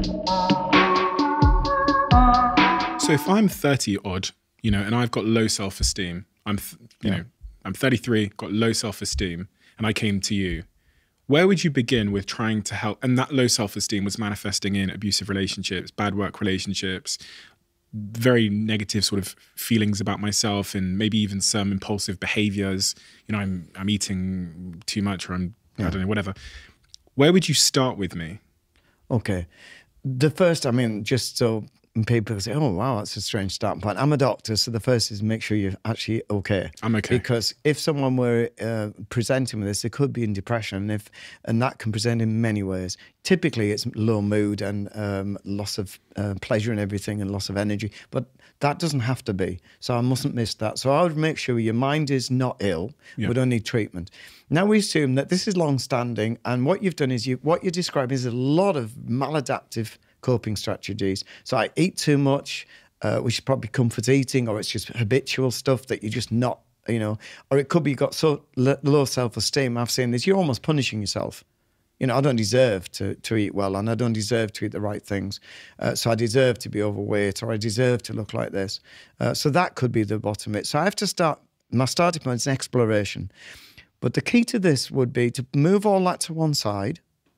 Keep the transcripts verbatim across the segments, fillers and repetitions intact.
So if I'm thirty odd, you know, and I've got low self-esteem, I'm, th- you yeah. know, I'm thirty-three, got low self-esteem, and I came to you, where would you begin with trying to help? And that low self-esteem was manifesting in abusive relationships, bad work relationships, very negative sort of feelings about myself, and maybe even some impulsive behaviors. You know, I'm I'm eating too much, or I'm, yeah. I don't know, whatever. Where would you start with me? Okay. The first, I mean, just so people say, oh, wow, that's a strange starting point. I'm a doctor, so the first is make sure you're actually okay. I'm okay. Because if someone were uh, presenting with this, they could be in depression, and, if, and that can present in many ways. Typically, it's low mood and um, loss of uh, pleasure and everything, and loss of energy, but that doesn't have to be. So I mustn't miss that. So I would make sure your mind is not ill, yeah. but don't need treatment. Now we assume that this is long-standing, and what you've done is, you what you're describing is a lot of maladaptive coping strategies. So I eat too much, uh, which is probably comfort eating, or it's just habitual stuff that you're just not, you know, or it could be you've got so low self-esteem. I've seen this, you're almost punishing yourself. You know, I don't deserve to, to eat well, and I don't deserve to eat the right things. Uh, so I deserve to be overweight, or I deserve to look like this. Uh, so that could be the bottom of it. So I have to start, my starting point is an exploration. But the key to this would be to move all that to one side.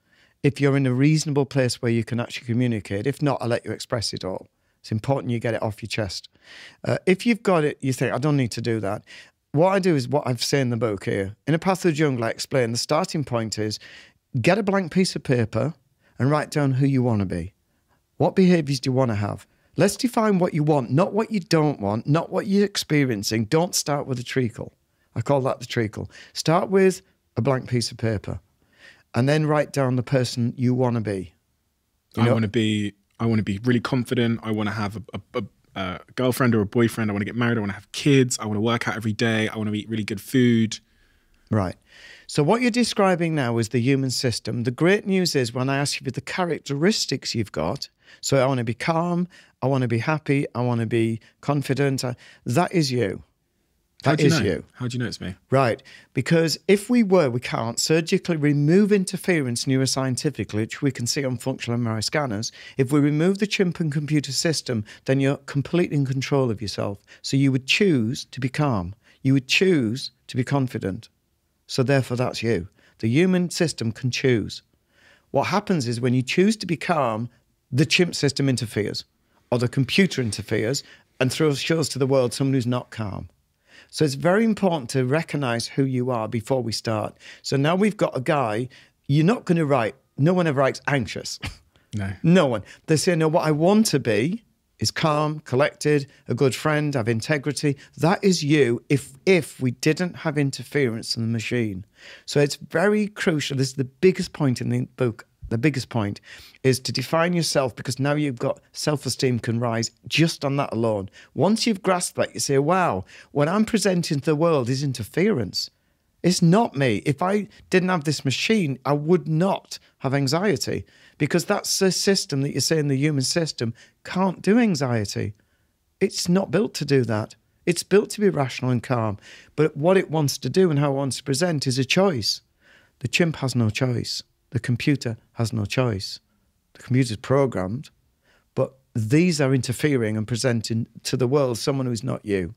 If you're in a reasonable place where you can actually communicate. If not, I'll let you express it all. It's important you get it off your chest. Uh, if you've got it, you think, I don't need to do that. What I do is what I've said in the book here. In A Path Through the Jungle, I explain the starting point is get a blank piece of paper and write down who you want to be. What behaviours do you want to have? Let's define what you want, not what you don't want, not what you're experiencing. Don't start with a treacle. I call that the treacle. Start with a blank piece of paper. And then write down the person you want to be. You know? I want to be. I want to be really confident. I want to have a, a, a, a girlfriend or a boyfriend. I want to get married. I want to have kids. I want to work out every day. I want to eat really good food. Right. So what you're describing now is the human system. The great news is when I ask you for the characteristics you've got. So I want to be calm. I want to be happy. I want to be confident. I, that is you. That is you. How do you know it's me? Right. Because if we were, we can't surgically remove interference neuroscientifically, which we can see on functional M R I scanners. If we remove the chimp and computer system, then you're completely in control of yourself. So you would choose to be calm. You would choose to be confident. So therefore, that's you. The human system can choose. What happens is when you choose to be calm, the chimp system interferes, or the computer interferes and throws shows to the world someone who's not calm. So it's very important to recognize who you are before we start. So now we've got a guy, you're not going to write, no one ever writes anxious. No. No one. They say, no, what I want to be is calm, collected, a good friend, have integrity. That is you if if we didn't have interference in the machine. So it's very crucial. This is the biggest point in the book. The biggest point is to define yourself, because now you've got self-esteem can rise just on that alone. Once you've grasped that, you say, wow, what I'm presenting to the world is interference. It's not me. If I didn't have this machine, I would not have anxiety, because that's the system that you're saying, the human system can't do anxiety. It's not built to do that. It's built to be rational and calm. But what it wants to do and how it wants to present is a choice. The chimp has no choice. The computer has no choice. The computer's programmed, but these are interfering and presenting to the world someone who's not you.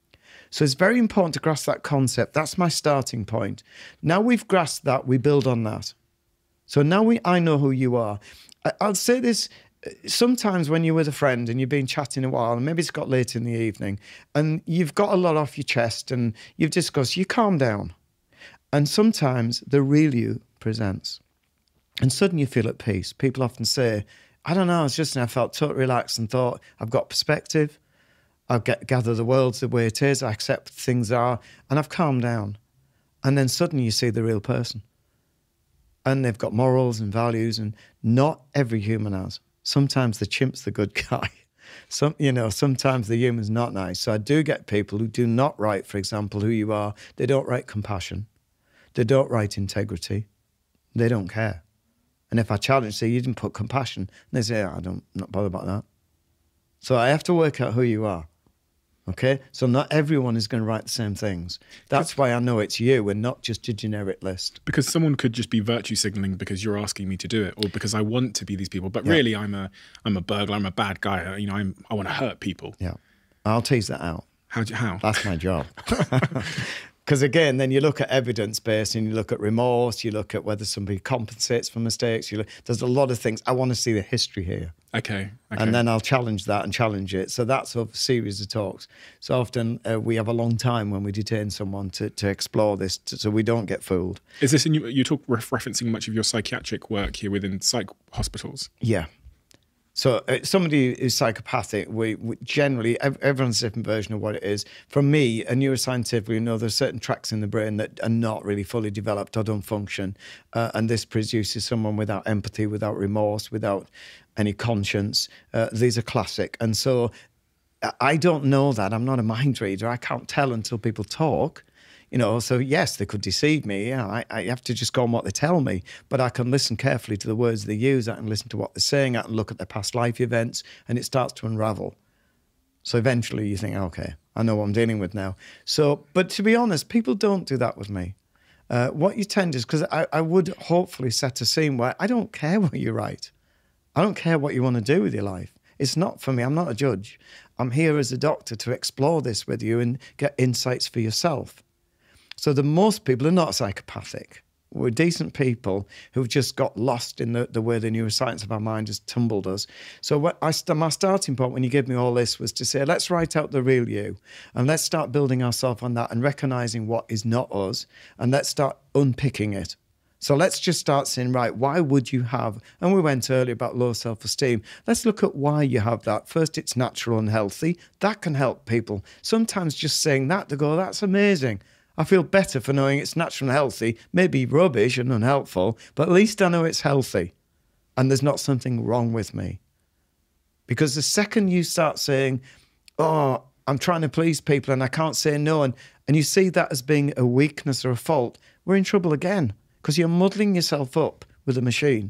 So it's very important to grasp that concept. That's my starting point. Now we've grasped that, we build on that. So now we, I know who you are. I, I'll say this, sometimes when you're with a friend and you've been chatting a while, and maybe it's got late in the evening, and you've got a lot off your chest and you've discussed, you calm down. And sometimes the real you presents. And suddenly you feel at peace. People often say, I don't know, it's just, I felt totally relaxed and thought, I've got perspective. I get, gather the world the way it is. I accept things are, and I've calmed down. And then suddenly you see the real person. And they've got morals and values, and not every human has. Sometimes the chimp's the good guy. Some, you know, sometimes the human's not nice. So I do get people who do not write, for example, who you are. They don't write compassion. They don't write integrity. They don't care. And if I challenge, say, you didn't put compassion, and they say, I don't, I'm not bothered about that. So I have to work out who you are. Okay, so not everyone is going to write the same things. That's why I know it's you and not just a generic list. Because someone could just be virtue signaling because you're asking me to do it, or because I want to be these people. But Yeah. really, I'm a I'm a burglar. I'm a bad guy. You know, I'm I want to hurt people. Yeah, I'll tease that out. How do you, how? That's my job. Because again, then you look at evidence base and you look at remorse, you look at whether somebody compensates for mistakes. You look, there's a lot of things. I want to see the history here. Okay. Okay. And then I'll challenge that and challenge it. So that's a series of talks. So often uh, we have a long time when we detain someone to, to explore this, to, so we don't get fooled. Is this in you? You talk ref- referencing much of your psychiatric work here within psych hospitals? Yeah. So uh, somebody who's psychopathic, we, we generally, ev- everyone's a different version of what it is. For me, a neuroscientifically, you know, there's certain tracks in the brain that are not really fully developed or don't function. Uh, and this produces someone without empathy, without remorse, without any conscience. Uh, these are classic. And so I don't know that. I'm not a mind reader. I can't tell until people talk. You know, so yes, they could deceive me. Yeah, I, I have to just go on what they tell me, but I can listen carefully to the words they use. I can listen to what they're saying. I can look at their past life events, and it starts to unravel. So eventually you think, okay, I know what I'm dealing with now. So, but to be honest, people don't do that with me. Uh, what you tend is, because I, I would hopefully set a scene where I don't care what you write. I don't care what you want to do with your life. It's not for me. I'm not a judge. I'm here as a doctor to explore this with you and get insights for yourself. So the most people are not psychopathic. We're decent people who've just got lost in the, the way the neuroscience of our mind has tumbled us. So what I, my starting point when you gave me all this was to say, let's write out the real you and let's start building ourselves on that and recognizing what is not us, and let's start unpicking it. So let's just start saying, right, why would you have, and we went earlier about low self-esteem. Let's look at why you have that. First, it's natural and healthy. That can help people. Sometimes just saying that, they go, that's amazing. I feel better for knowing it's natural and healthy, maybe rubbish and unhelpful, but at least I know it's healthy and there's not something wrong with me. Because the second you start saying, oh, I'm trying to please people and I can't say no, and, and you see that as being a weakness or a fault, we're in trouble again because you're muddling yourself up with a machine.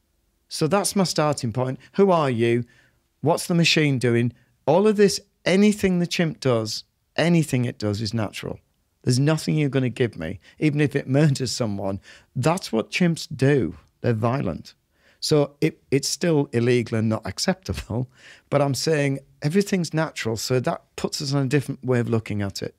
So that's my starting point. Who are you? What's the machine doing? All of this, anything the chimp does, anything it does is natural. There's nothing you're going to give me, even if it murders someone. That's what chimps do. They're violent. So it, it's still illegal and not acceptable. But I'm saying everything's natural, so that puts us on a different way of looking at it.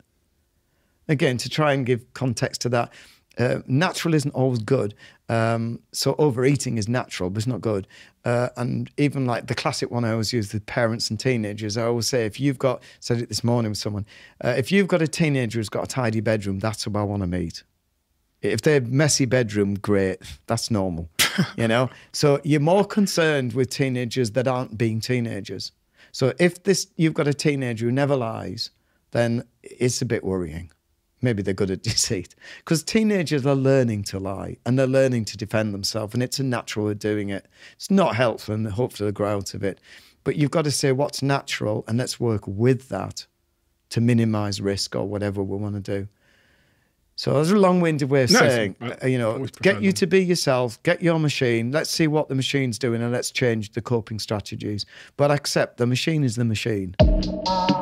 Again, to try and give context to that, uh, natural isn't always good. Um, so overeating is natural, but it's not good. Uh, and even like the classic one I always use with parents and teenagers, I always say, if you've got, said it this morning with someone, uh, if you've got a teenager who's got a tidy bedroom, that's who I want to meet. If they're messy bedroom, great, that's normal, you know? So you're more concerned with teenagers that aren't being teenagers. So if this you've got a teenager who never lies, then it's a bit worrying. Maybe they're good at deceit. Because teenagers are learning to lie and they're learning to defend themselves, and it's a natural way of doing it. It's not helpful and hopefully they'll grow out of it. But you've got to say what's natural and let's work with that to minimize risk or whatever we want to do. So that's a long-winded way of no, saying, I, you know, get you to be yourself, get your machine, let's see what the machine's doing and let's change the coping strategies. But accept the machine is the machine.